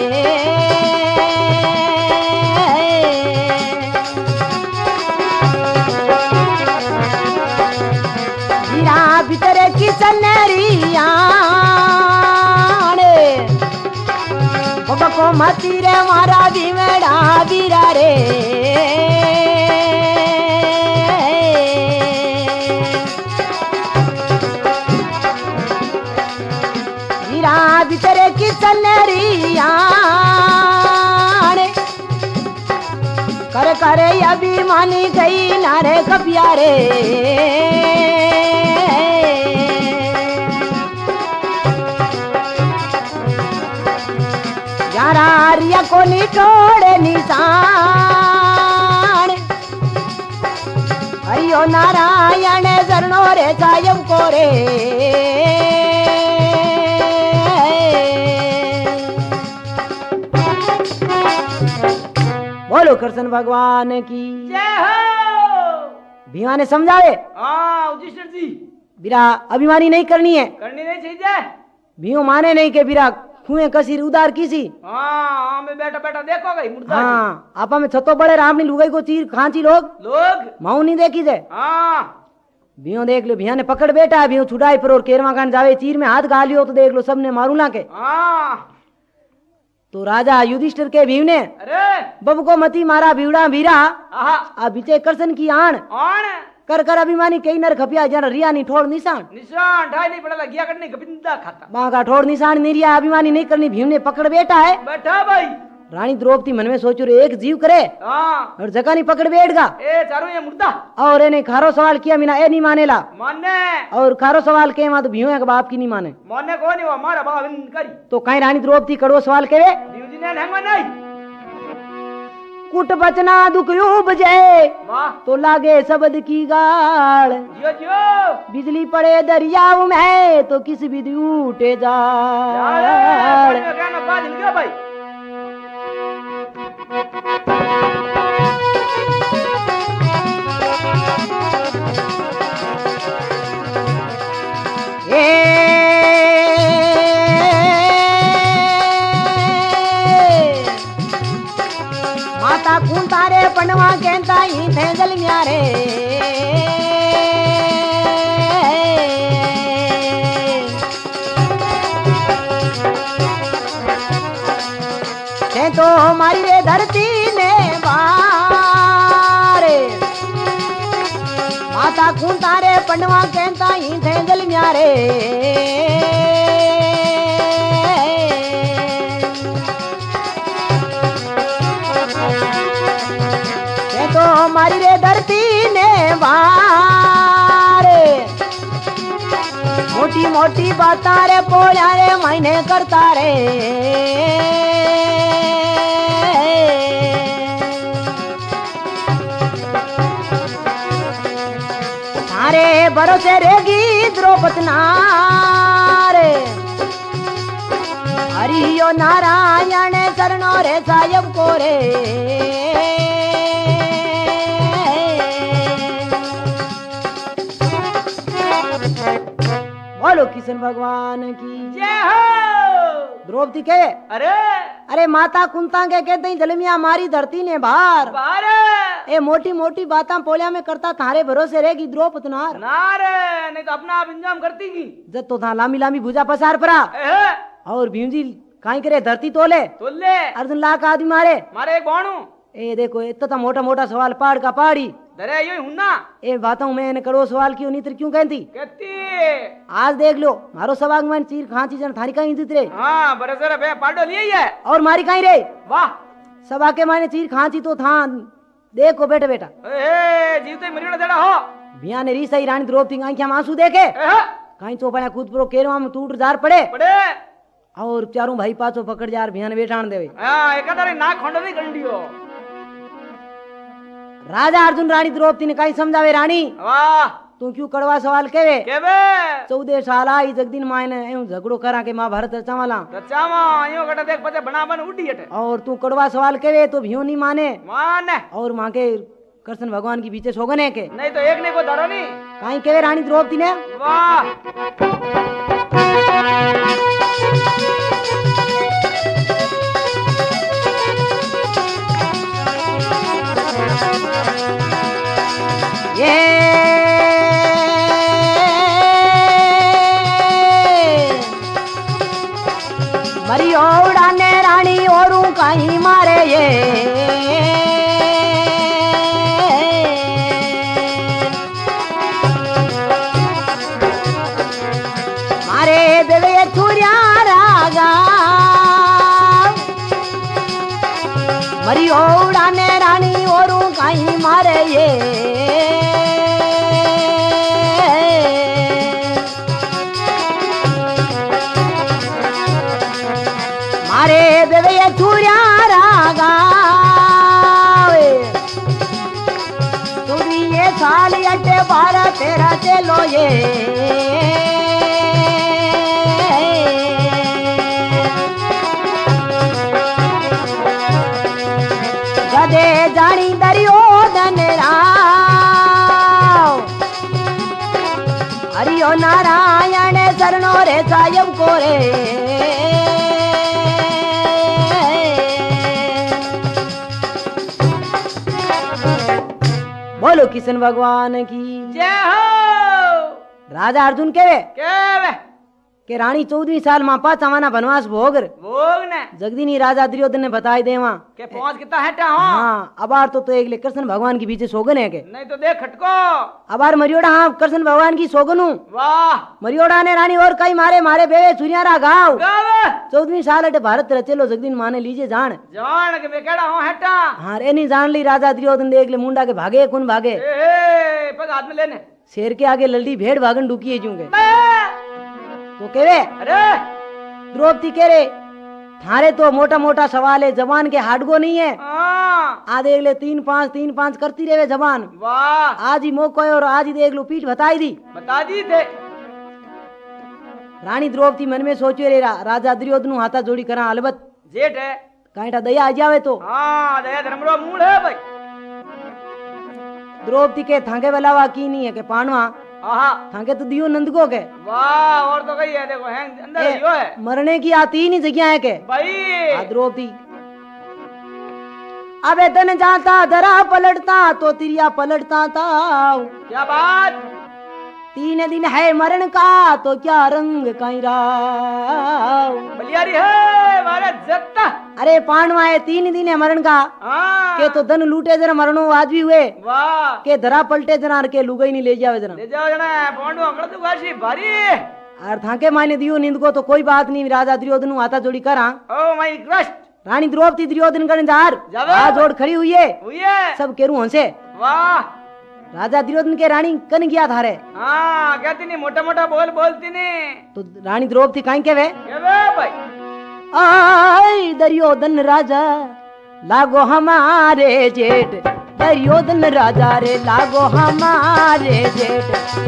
वीरा भीतरे की सन्नरिया बाबा को मती रे मारा दिवेड़ा वीरा रे भीतरे की सन्नरिया कर करे अभिमानी गई नारे कपिया रे यारा रिया को निटोड़े निशान हरिओ नारायण शरणो रे सायम को रे बोलो कृष्ण भगवान की जय हो। भीमा ने समझावे हाँ युधिष्ठिर जी बिरा अभिमानी नहीं करनी है करनी नहीं चाहिए भीम माने नहीं के बिरा खुए कसी उदार किसी हाँ मैं बैठा बैठा देखो गई मुर्दा हाँ आपा में छतो बड़े रामनी लुगाई को चीर खांची लोग लोग माऊ नहीं देखी जे हाँ भीम देख लो भैया ने पकड़ बैठा भीम छुड़ाई पर और केरवा कान जावे चीर में हाथ गा लियो तो देख लो सबने मारू ला के हाँ तो राजा युधिष्ठिर के भीम ने अरे बब को मती मारा भीड़ा वीरा आहा आ बीचे कृष्ण की आण आण कर कर अभिमानी कई नर खपिया जन रिया नहीं ठोड़ निशान निशान ढाई नहीं पड़ा गया करने गोविंदा खाता मां का ठोड़ निशान नहीं रिया अभिमानी नहीं करनी भीम ने पकड़ बैठा है बैठा भाई रानी द्रौपदी मन में सोचो रे एक जीव करे हाँ और जगह नहीं पकड़ बैठगा ए चारों ये मुर्दा और इन्हें खारो सवाल किया मीना ए नहीं मानेला मानने और खारो सवाल के मां तो भीम है बाप की नहीं माने मानने को नहीं वो हमारा बाप इन करी तो कहीं रानी द्रौपदी कड़ो सवाल केवे जीव जी ने नहीं माने कुट बचना दुख उपजे वाह तो लागे शब्द की गाल जियो जियो बिजली पड़े दरियाव में तो किस विधि उठे जाल क्या ना बात इनका भाई माता खून तारे पनवा कहता ही थे जल म्यारे थे तो हमारी रे धरती ने बारे माता खून तारे पनवा कहता ही थे जल म्यारे तो हमारी रे धरती ने बारे मोटी मोटी बाता रे पोया रे महीने करता रे भरोसे रेगी द्रौपदी नारे हरियो नारायण चरणों रे सायब को रे बोलो किशन भगवान की जय हो। द्रौपदी के अरे अरे माता कुंता के कहते ही जलमिया मारी धरती ने बाहर बाहर ए मोटी मोटी बातां पोलिया में करता थारे भरोसे रहेगी द्रौपदी नार नारे नहीं तो अपना आप इंजाम करती की जब तो था लामी लामी भुजा पसार परा एहे, और भीमजी काई करे धरती तोले तोले अर्जुन लाख आदमी मारे मारे एक बाणू ए देखो इतना तो मोटा मोटा सवाल पहाड़ का पहाड़ी धरे यो ही हुन्ना ए बातों में मैंने करो सवाल क्यों नहीं क्यों कहती कहती आज देख लो मारो सवाग में चीर खांची जन थारी कहीं जीत रे हाँ बरसर बे पाडो लिए ही है और मारी कहीं रे वाह सभा के मायने चीर खांची तो था देखो बेटा बेटा ए जीवते मरीना देड़ा हो बिया ने री सही रानी द्रौपदी आंखें में आंसू देखे एहे, कहीं तो पड़ा खुद प्रो केरवा में टूट जार पड़े पड़े और चारों भाई पाचो पकड़ जार बिया ने बेटान देवे हाँ एक तारी नाक खंडो नहीं गंडियो राजा अर्जुन रानी द्रौपदी ने कहीं समझावे रानी वाह तू क्यों कड़वा सवाल केवे केवे चौदह साल आई जगदीन माय ने यूं झगड़ो करा के महाभारत रचावाला रचावा यो कटा देख पते बना बन उड़ी हटे और तू कड़वा सवाल केवे तो भीओ नहीं माने माने और माँ के कृष्ण भगवान की पीछे सोगने के नहीं तो एक ने को धरो नहीं कहीं केवे रानी द्रौपदी ने वाह ये मरी ओड़ाने रानी औरू कहीं मारे ये मारे देवे छुरिया रागा मरी ओड़ाने रानी औरू कहीं मारे ये मारे देवे छुरिया रागा तू भी ये साल अटे बारह तेरह चलो ये गदे जानी दरियो धनराव हरियो नारायण चरणों रे सायब को रे बोलो किशन भगवान की जय हो। राजा अर्जुन केवे केवे के रानी चौदहवीं साल मां पास आवाना बनवास भोगर भोग ने जगदीनी राजा दुर्योधन ने बताई देवा के पहुंच कितना हटा हो हाँ अबार तो, तो एक ले कृष्ण भगवान के पीछे सोगन है के नहीं तो देख खटको अबार मरियोड़ा हाँ कृष्ण भगवान की सोगन हूँ वाह मरियोड़ा ने रानी और कई मारे मारे बेवे सुनियारा गाँव गावे चौदहवीं साल अटे भारत रचेलो जगदीन माने लीजिए जान जान के मैं केड़ा हो हटा हाँ रे नहीं जान ली राजा दुर्योधन देख ले मुंडा के भागे कौन भागे ए ए पग हाथ में लेने शेर के आगे लल्डी भेड़ भागन डुकी है जूंगे बे, तो केवे अरे द्रौपदी कह रे थारे तो मोटा मोटा सवाल है जवान के हाडगो नहीं है हाँ आ देख ले तीन पाँच तीन पाँच करती रहे जवान वाह आज ही मौका है और आज ही देख लो पीठ बताई दी बता दी थे रानी द्रौपदी मन में सोचे रे रा, राजा दुर्योधन हाथा जोड़ी करा अलबत जेठ है कांटा दया आ जावे तो हाँ दया धर्मरो मूल है भाई द्रौपदी के थांगे वाला की नहीं है के पानवा आहा थांगे तो दियो नंदगो के वाह और तो कही है देखो है अंदर ए, यो है मरने की आती ही नहीं जगह है के भाई आ द्रौपदी अबे तन जाता धरा पलटता तो तिरिया पलटता था क्या बात तीन दिन है मरण का तो क्या रंग काई राव बलियारी है मारा जत्ता अरे पांडवा है तीन दिन है मरण का हाँ के तो धन लूटे जरा मरणो आज भी हुए वाह के धरा पलटे जना के लुगाई नहीं ले जावे जरा ले जाओ जना पौंडो अंगड़ तो गाशी भारी और थाके मायने दियो नींद को तो कोई बात नहीं राजा दुर्योधन हाथा जोड़ी करा ओ माय क्रस्ट रानी द्रौपदी दुर्योधन गण जार जावे। आ जोड़ खड़ी हुई है हुई है सब केरू हंसे वाह राजा दुर्योधन के रानी कन गया थारे हाँ कहती नहीं मोटा मोटा बोल बोलती नहीं तो रानी द्रौपदी काई के वे क्या बे भाई आय दुर्योधन राजा लागो हमारे जेठ दुर्योधन राजा रे लागो हमारे जेठ।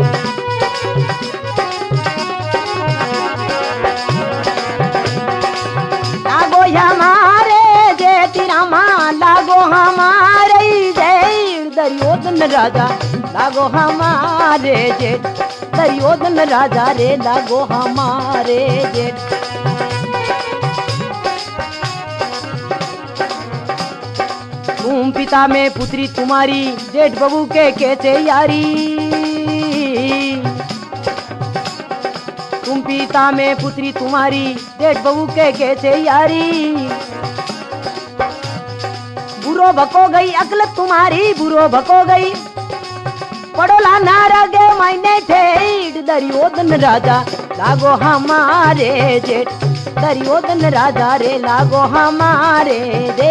लागो हमारे जेठ रामा लागो हमारे जेठ दुर्योधन राजा लागो हमारे जेठ दुर्योधन राजा रे लागो हमारे जेठ। तुम पिता में पुत्री तुम्हारी जेठ बबू के कैसे यारी। तुम पिता में पुत्री तुम्हारी जेठ बबू के कैसे यारी। बुरो भको गई अकल तुम्हारी बुरो भको गई पड़ोला नारगे मैंने ठेठ दुर्योधन राजा लागो हमारे जेठ दुर्योधन राजा रे लागो हमारे दे।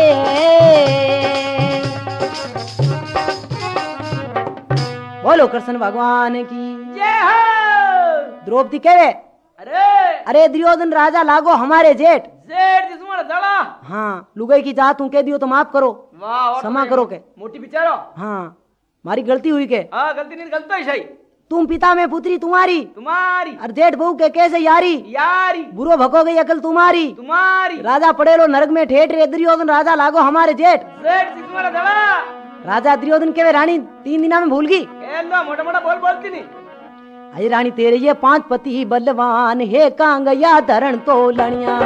बोलो कृष्ण भगवान की जय हो। द्रौपदी कहे अरे अरे दुर्योधन राजा लागो हमारे जेठ। जेठ जिसमें जड़ा। हाँ लुगाई की जात तू कह दियो तो माफ करो। वाह और क्षमा करो के। मोटी बिचारो। हाँ मारी गलती हुई के। हाँ गलती नहीं गलत ही सही। तुम पिता में पुत्री तुम्हारी तुम्हारी और जेठ बहू के कैसे यारी। यारी बुरो भको गई अकल तुम्हारी तुम्हारी। राजा पड़ेलो नरक में ठेठ रे दुर्योधन राजा लागो हमारे जेठ। जेठ जिसमें जड़ा। राजा दुर्योधन के वे रानी तीन दिना में भूल गई। एलो मोटा मोटा बोल बोलती नहीं। अरे रानी तेरे ये पांच पति बलवान हे कांगया धरण तो लणिया।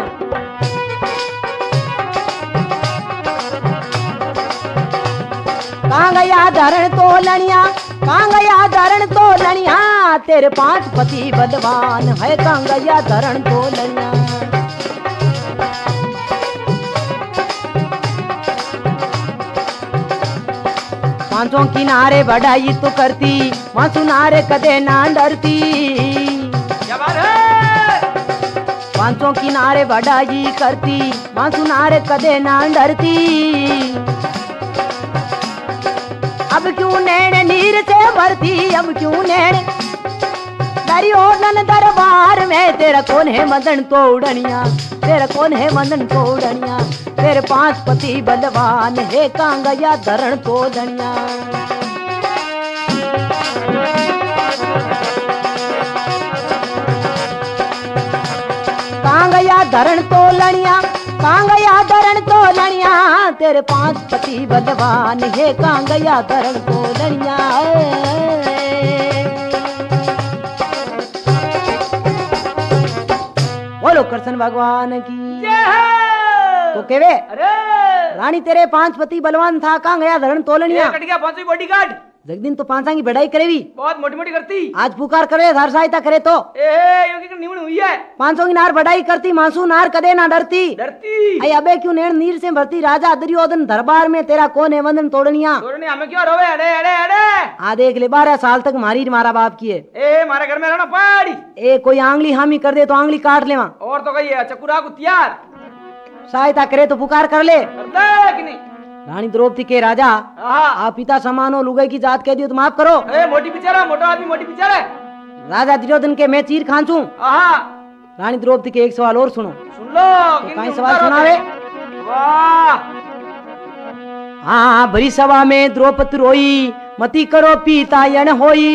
कांगया धरण तो लणिया कांगया धरण तो लणिया तेरे पांच पति बलवान है कांगया धरण तो लणिया। पांचों किनारे बढ़ाई तो करती मासू नारे कदे ना डरती। क्या बात है। पांचों किनारे बढ़ाई करती मासू नारे कदे ना डरती। अब क्यों नैन नीर से भरती अब क्यों नैन दुर्योधन दरबार में तेरा कौन है मदन तोड़निया तेरा कौन है मदन तोड़निया। तेरे पांच पति बलवान हे कांगया धरण तोड़निया। कांगया धरण तोड़निया कांगया धरण तोड़निया तेरे पांच पति बलवान हे कांगया धरण तोड़निया। बोलो कृष्ण भगवान की जय हो। तो केवे अरे रानी तेरे पांच पति बलवान था कहाँ गया धरण तोलनिया। कट गया पांचवी बॉडीगार्ड। जगदीन तो पांचा की बढ़ाई करेवी बहुत मोटी मोटी करती। आज पुकार करे हर सहायता करे तो ए योगी की निमण हुई है। पांचों की नार बढ़ाई करती मांसू नार कदे ना डरती। डरती अय अबे क्यों नेण नीर से भरती राजा दुर्योधन दरबार में तेरा कौन है वंदन तोड़निया। तोड़नी हमें क्यों रोवे। अरे अरे अरे आ देख ले बारह साल तक मारी मारा बाप की है। ए मारे घर में रहना पड़ी। ए कोई आंगली हामी कर दे तो आंगली काट ले वहाँ। और तो कही है चकुरा को तैयार सहायता करे तो पुकार कर ले। कर दे कि नहीं। रानी द्रौपदी के राजा हाँ आप पिता समान हो लुगाई की जात कह दियो तो माफ करो। ए मोटी बिचारा मोटा आदमी मोटी बिचारा है। राजा दुर्योधन के मैं चीर खांचू। हाँ रानी द्रौपदी के एक सवाल और सुनो। सुन लो तो काई सवाल सुनावे। वाह हाँ भरी सभा में द्रौपदी रोई मती करो पीतायन होई।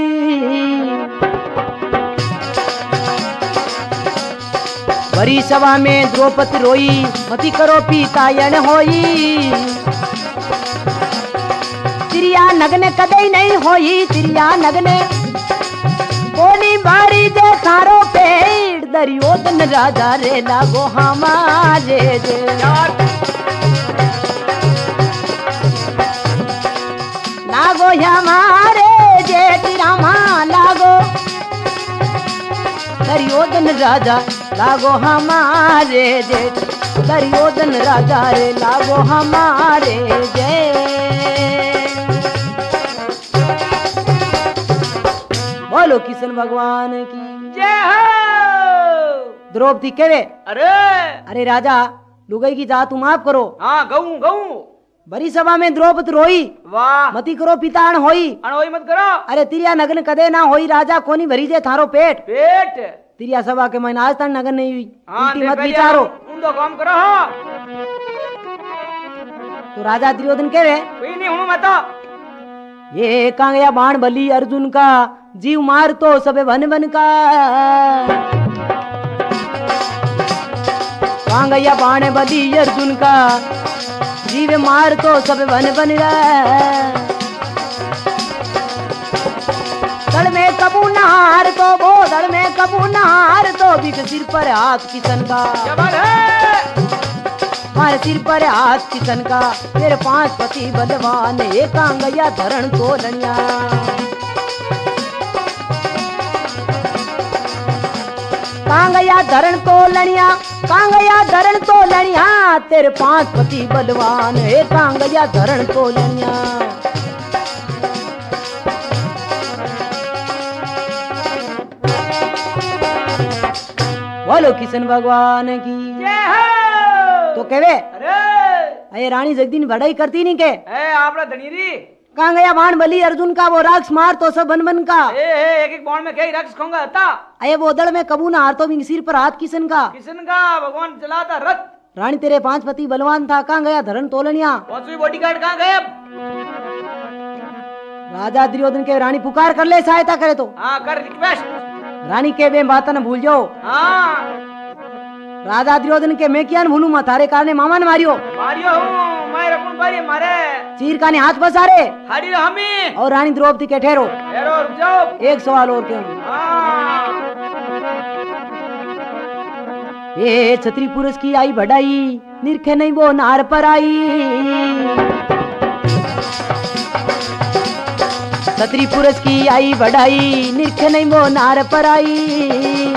भरी सभा में द्रौपदी रोई मती करो पीतायन होई। तिरिया नगने कदई नहीं होई तिरिया नगने कोनी बारी दे थारो पेड़ दुर्योधन राजा रे लागो हमारे जे। लागो हमारे जेठ रामा लागो दुर्योधन राजा लागो हमारे जेठ दुर्योधन राजा रे लागो हमारे जय। बोलो किशन भगवान की जय हो। द्रौपदी केवे अरे अरे राजा लुगाई की जात माफ करो। हाँ गऊ गऊ बड़ी सभा में द्रौपदी रोई वाह मती करो पिताण होई। अनोई मत करो। अरे तिरिया नगन कदे ना होई राजा कोनी भरी जे थारो पेट। पेट तिरिया सभा के महीना आज तक नगन नहीं हुई। हाँ उल्टी मत विचारो। उन दो काम करो। तो राजा दुर्योधन कह रहे कोई नहीं हूँ मैं तो ये कांगया बाण बली अर्जुन का जीव मार तो सबे वन वन का कांगया बाण बली अर्जुन का जीव मार तो सबे वन वन दड़ में कबू नहार तो वो दड़ में कबू नहार तो बिक सिर पर हाथ किसन का क्या बात है मारे सिर पर हाथ किसन का तेरे पांच पति बलवान एक कांगया धरण तोलनिया कांगया धरण तोलनिया कांगया धरण तोलनिया तेरे पांच पति बलवान एक कांगया धरण तोलनिया बोलो किशन भगवान की जय हो तो कहवे अरे अरे रानी जगदीन बढ़ाई करती नहीं के ए आपड़ा धनीरी कहाँ गया बाण बली अर्जुन का वो राक्ष मार तो सब बन बन का ए ए एक एक बाण में कई रक्स खाऊंगा था अये वो दड़ में कबू ना हार तो भी सिर पर हाथ किसन का किशन का भगवान चलाता रथ रानी तेरे पांच पति बलवान था कहाँ गया धरण तोलनिया पांचवी बॉडीगार्ड कहाँ गए अब राजा दुर्योधन के रानी पुकार कर ले सहायता करे तो हाँ कर रिक्वेस्ट रानी के बे बात न भूल जाओ हाँ राजा दुर्योधन के मैं क्या न भूलू मैं तारे कारणे मामा ने मारियो मारियो हूँ मैं रकुन भाई मारे चीर का ने हाथ बसारे हारी रहो हमी और रानी द्रौपदी के ठहरो ठहरो रुक जाओ एक सवाल और क्यों हाँ ये छत्री पुरुष की आई बढ़ाई निरखे नहीं वो नार पर आई छत्री पुरुष की आई बढ़ाई निरखे नहीं वो नार पर आई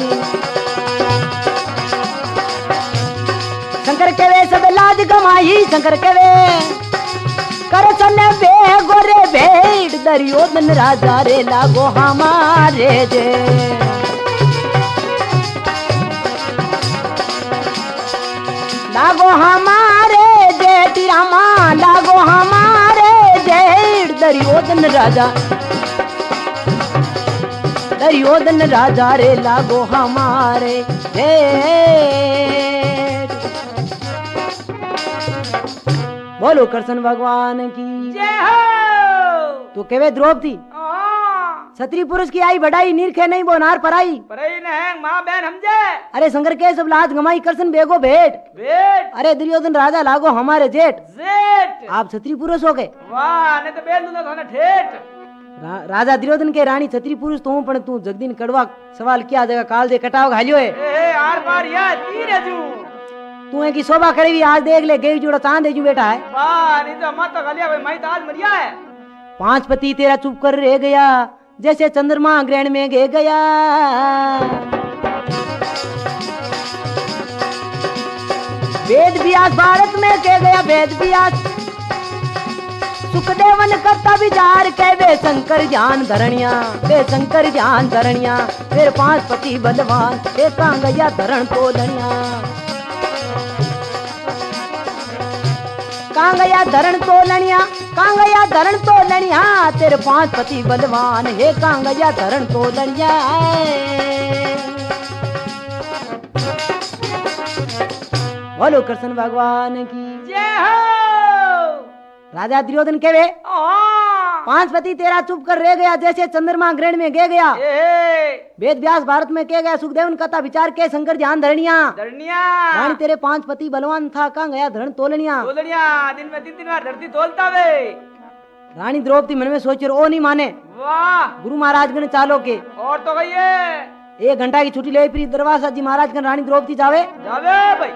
शंकर के वे सब लाज गमाई शंकर के वे कर सने बे गोरे भेड़ दुर्योधन राजा रे लागो हमारे जे लागो हमारे जेठ रामा लागो हमारे जेठ दुर्योधन राजा दुर्योधन राजा रे लागो हमारे जेठ बोलो कृष्ण भगवान की जय हो तो केवे द्रौपदी हाँ छत्री पुरुष की आई बढ़ाई निरखे नहीं वो नार पराई पर न है माँ बहन हम जे अरे शंकर के सब लाज गमाई कृष्ण बेगो भेंट बेट अरे दुर्योधन राजा लागो हमारे जेठ जेठ आप छत्री पुरुष हो गए वाह नहीं तो बेल दूंगा थाने ठेठ रा, राजा दुर्योधन के रानी छत्री पुरुष तो हूँ पण तू जगदीन कड़वा सवाल किया जगह काल दे कटाव घालियो है ए आर पार या तीर है जू तू है की शोभा करी हुई आज देख ले गई जोड़ा चांद जू बेटा है वाह नहीं तो मत गलिया भाई मैं तो आज मरिया है पांच पति तेरा चुप कर रह गया जैसे चंद्रमा ग्रहण में गे गया वेद व्यास भारत में कह गया वेद व्यास सुखदेवन करता विचार के वे शंकर ज्ञान धरणिया वे शंकर ज्ञान धरणिया फिर पांच पति बलवान वे कांगया धरण तोलनिया कांगया धरण तोलनिया कांगया धरण तोलनिया तेरे पांच पति बलवान हे कांगया धरण तोलनिया बोलो कृष्ण भगवान की जय हो राजा दुर्योधन के वे हाँ पांच पति तेरा चुप कर रह गया जैसे चंद्रमा ग्रहण में गे गया ए वेद व्यास भारत में कह गया सुखदेवन कथा विचार के शंकर ध्यान धरणिया धरनिया रानी तेरे पांच पति बलवान था कहाँ गया धरण तोलनिया तोलनिया दिन में तीन तीन बार धरती तोलता वे रानी द्रौपदी मन में सोच रही ओ नहीं माने वाह गुरु महाराज गण चालो के और तो गई है एक घंटा की छुट्टी ले फिर दरवाजा जी महाराज गण रानी द्रौपदी जावे जावे भाई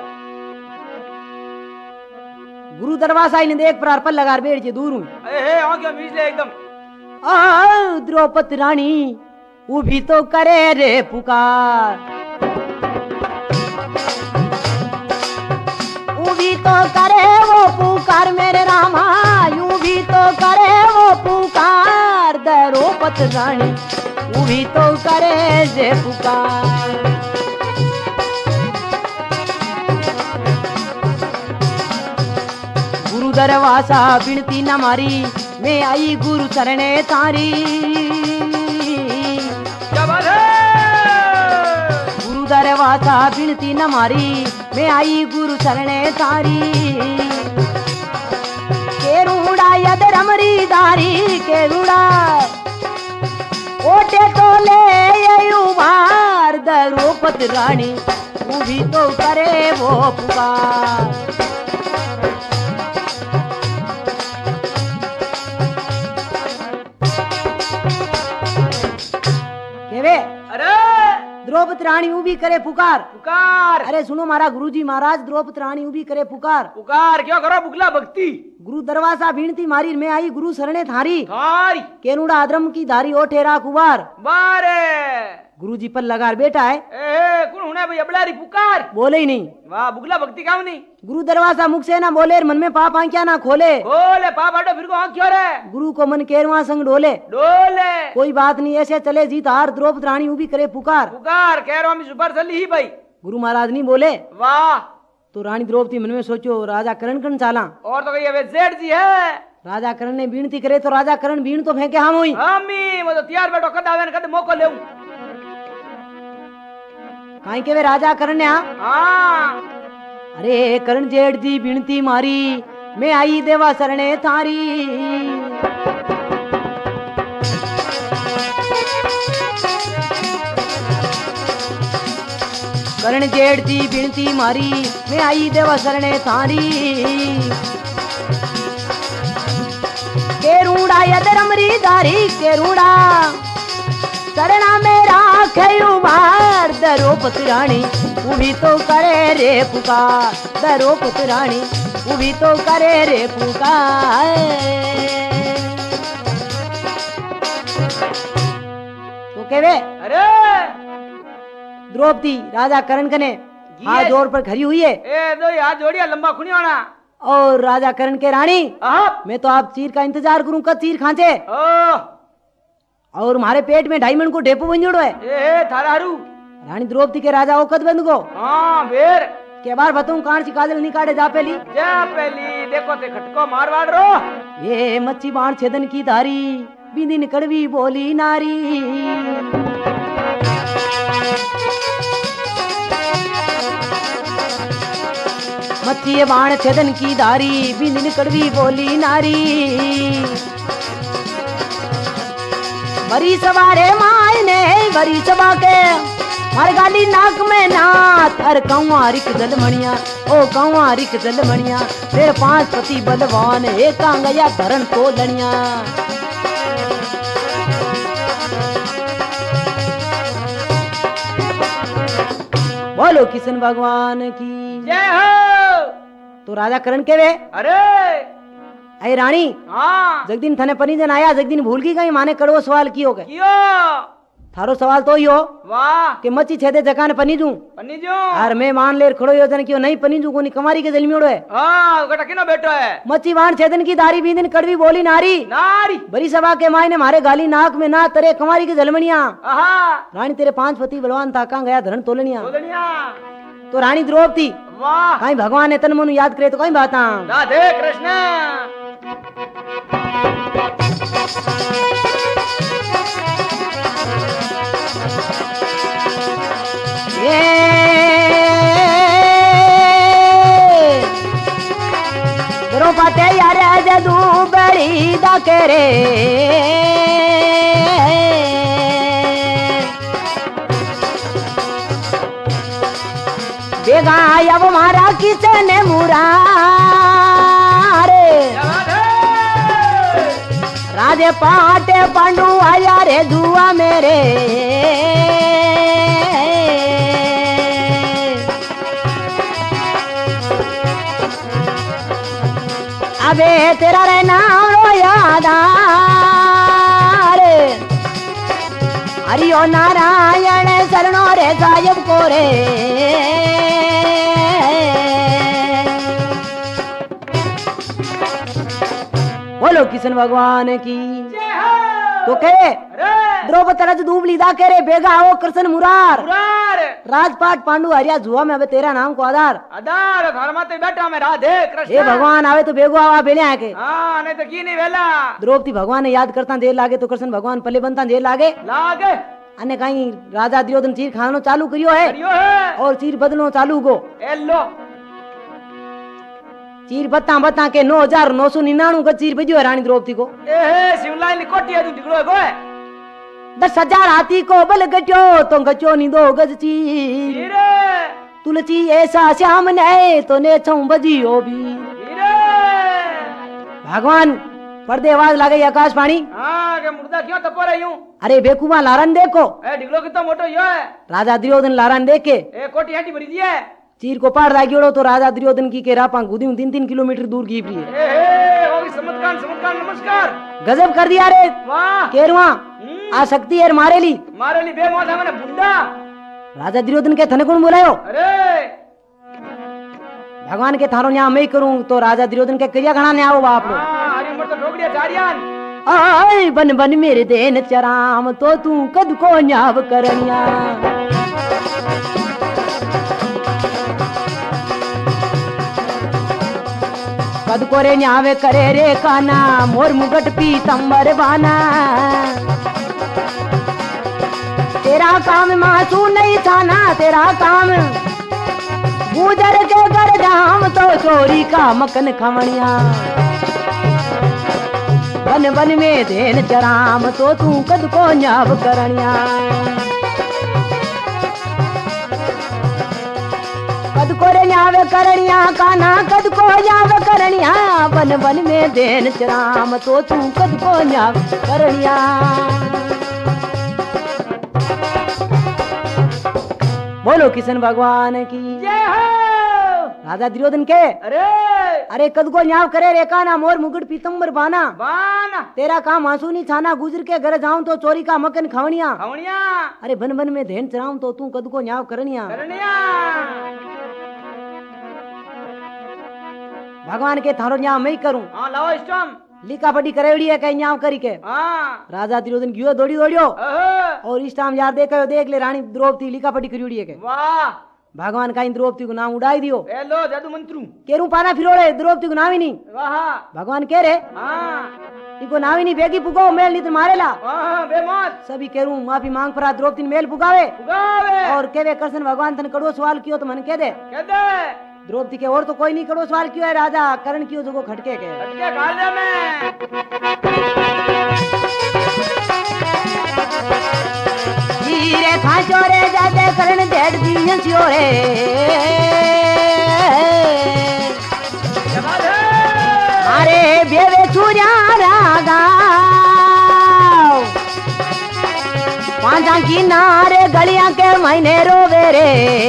गुरु दरवाजा ही देख पर पर लगा बैठ जे दूर हूँ ए हे आ क्या मीज ले एकदम आ द्रौपदी रानी उभी तो करे रे पुकार उभी तो करे वो पुकार मेरे रामा यूं भी तो करे वो पुकार द्रौपदी रानी उभी तो करे रे पुकार गुरु दरवासा बिनती न मारी मैं आई गुरु चरणे तारी क्या बात है गुरु दरवासा बिनती न मारी मैं आई गुरु चरणे तारी यदर अमरी दारी के रुड़ा ओटे तो ले उबार द्रौपदी रानी तू भी तो करे वो पुकार। केवे अरे द्रौपदी रानी उभी करे पुकार पुकार। अरे सुनो मारा गुरुजी महाराज द्रौपदी रानी उभी करे पुकार पुकार क्यों करो बुगला भक्ति। गुरु दरवाजा बीणती मारी मैं आई गुरु शरणे थारी थारी केनुड़ा आद्रम की धारी ओ ठेरा कुबार बारे गुरुजी पर लगा बेटा है ए कौन होना भाई अबलारी पुकार बोले ही नहीं। वाह बुगला भक्ति काम नहीं। गुरु दरवाजा मुख से ना बोले मन में पाप आंखिया ना खोले बोले पाप हटो फिर को आंख क्यों रे गुरु को मन केरवा संग डोले डोले कोई बात नहीं ऐसे चले जीत हार द्रौपदी रानी उभी करे पुकार पुकार कह रहा हूँ सुपर चली ही भाई। गुरु महाराज नहीं बोले वाह तो रानी द्रौपदी मन में सोचो राजा करण करण चाला और तो कही जेठ जी है राजा करण ने बीणती करे तो राजा करण बीण तो फेंके हम हुई हमी वो तो तैयार बैठो कद आवे कद मौको ले काई के वे राजा करण ने हाँ अरे करण जेठ जी बीणती मारी मैं आई देवा शरणे थारी करण जेठ जी बीणती मारी मैं आई देवा शरणे थारी केरूड़ा यदर अमरी दारी केरूड़ा शरणा मेरा खेयू मार द्रौपदी रानी उभी तो करे रे पुकार द्रौपदी रानी उभी तो करे रे पुकार। तो केवे अरे द्रौपदी राजा करण कने हाथ जोड़ पर खड़ी हुई है ए दो हाथ जोड़िया लंबा खुनी होना और राजा करण के रानी आप मैं तो आप चीर का इंतजार करूं कब चीर खांचे ओ और हमारे पेट में डायमंड को ढेपू बन जोड़ो है ए थारा हरू रानी द्रौपदी के राजा ओकत बंद को हाँ बेर के बार बताऊं कान सी काजल नहीं काटे जा पेली जा पहली देखो ते खटको मार वाड़ रो ये मच्छी बाण छेदन की धारी बिंदिन कड़वी बोली नारी मच्छी बाण छेदन की धारी बिंदिन कड़वी बोली नारी बरी सवारे मायने बरी सवा के मार गाली नाक में नाथ अर कौआ रिक जलमणिया ओ कौआ रिक जलमणिया तेरे पांच पति बलवान एक गया धरन तो लणिया बोलो किशन भगवान की जय हो। तो राजा करण के वे अरे अरे रानी हाँ जगदीन थने पनीजन आया जगदीन भूल की गई माने कड़वो सवाल कियो के कियो थारो सवाल तो यो वाह कि मच्छी छेदे जकान पनीजू पन्नी जो और मैं मान लेर खड़ो यो जन कियो नहीं पनीजू कोनी कमारी के जलमियोड़ो है हाँ गटा किनो बैठो है मच्छी बाण छेदन की दारी बींदन कड़वी बोली नारी नारी बरी सभा के मायने मारे गाली नाक में ना तरे कमारी के जलमणिया आहा रानी तेरे पांच पति बलवान था कहाँ गया धरन तोलनिया बोलनिया तो रानी द्रौपदी वाह कहीं भगवान ने तन मनु याद करे तो कहीं बाता राधे कृष्ण द्रौपदी यार जदू बड़ी दाकेरे बेगा अब मारा किसने मुरारे राधे पाटे पांडु आया रे दुआ मेरे अबे तेरा रे नाम रो याद रे हरिओ नारायण शरणो रे साहिब को रे बोलो किशन भगवान की तो कहे द्रौपदी रज दूबली दा के रे बेगा आओ कृष्ण मुरार मुरार राजपाट पांडु हरिया जुआ में अब तेरा नाम को आधार आधार घर माते बैठा मैं राधे कृष्ण ए भगवान आवे तो बेगो आवा बेले आके हाँ नहीं तो की नहीं वेला द्रौपदी भगवान ने याद करता देर लागे तो कृष्ण भगवान पले बनता देर लागे लागे अन्य कहीं राजा दुर्योधन चीर खानो चालू करियो है करियो है और चीर बदलो चालू गो एलो चीर बता बता के नौ हजार नौ सौ निन्यानवे का चीर भेजो है रानी द्रौपदी को। ए शिवलाई निकोटी है तू टिकड़ो को है दस हजार हाथी को बल गट्यो तो गचो नी दो गज चीर हीरे तुलसी ऐसा श्याम ने तो ने छऊ बजी ओ भी हीरे भगवान पर्दे आवाज लागे आकाशवाणी। हां के मुर्दा क्यों तपो रही हूं। अरे बेकुबा लारन देखो ए ढिगलो कितना मोटो यो है। राजा दुर्योधन लारन देखे ए कोटी हटी भरी दी है चीर को पार दागियोड़ो तो राजा दुर्योधन की के रापा गुदी तीन तीन किलोमीटर दूर की प्रिय ए हे ओ समतकान समतकान नमस्कार गजब कर दिया रे वाह केरवा आ सकती है मारे ली मारे ली बे मौत हमने बुंडा राजा दुर्योधन के थने कौन बुलायो। अरे भगवान के थारो न्याय मैं करूं तो राजा दुर्योधन के करिया घना न्याय हो बाप लो। हां हरी उम्र तो ठोकड़िया जारियान आय बन बन मेरे देन चराम तो तू कद को न्याव करनिया कद को रे न्यावे करे रे काना मोर मुगट पीतंबर बाना तेरा काम मासू नहीं थाना तेरा काम गुजर के घर जाम तो चोरी का मकन खमणिया बन बन में देन चराम तो तू कद को न्याव करनिया कद को रे न्याव करनिया काना कद को न्याव करनिया बन बन में देन चराम तो तू कद को न्याव करनिया। बोलो किशन भगवान की जय हो। राजा दुर्योधन के अरे अरे कद को न्याव करे रे काना मोर मुकुट पीतंबर बाना बाना तेरा काम आंसू नहीं छाना गुजर के घर जाऊं तो चोरी का मकन खवनिया खवनिया अरे बन बन में धेन चराऊं तो तू कद को न्याव करनिया करनिया भगवान के थारो न्याव मैं करूं। हां लाओ स्टम लिखा पढ़ी करेवड़ी है कहीं न्याव करी के हां राजा दुर्योधन गियो दौड़ी दौड़ियो ओहो और इस टाइम यार देखो देख ले रानी द्रौपदी लिखा पढ़ी करीवड़ी है के वाह भगवान का द्रौपदी को नाम उड़ाई दियो ए लो जादू मंत्रु केरू पाना फिरोड़े द्रौपदी को नाम ही नहीं वाह भगवान कह रे हां इको नाम ही नहीं बेगी पुगाओ मेल नहीं तो मारेला हां बेमौत सभी केरू माफी मांग परा द्रौपदी मेल पुगावे पुगावे और केवे कृष्ण भगवान तने कड़ो सवाल कियो तो मन कह दे कह दे द्रौपदी के और तो कोई नहीं कड़ो सवाल क्यों है राजा करण क्यों जो खटके के खटके खा ले मैं हीरे खाचो रे जाते करण डेढ़ दिन छियो रे अरे बेवे चूरिया रागा पांचा की नारे गलियां के महीने रोवे रे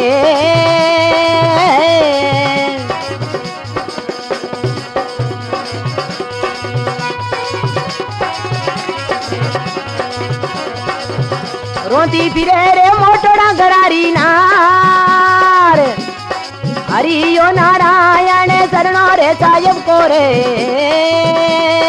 रोती फिरे रे मोटोड़ा गरारी नार हरियो नारायण शरणो रे साहेब को रे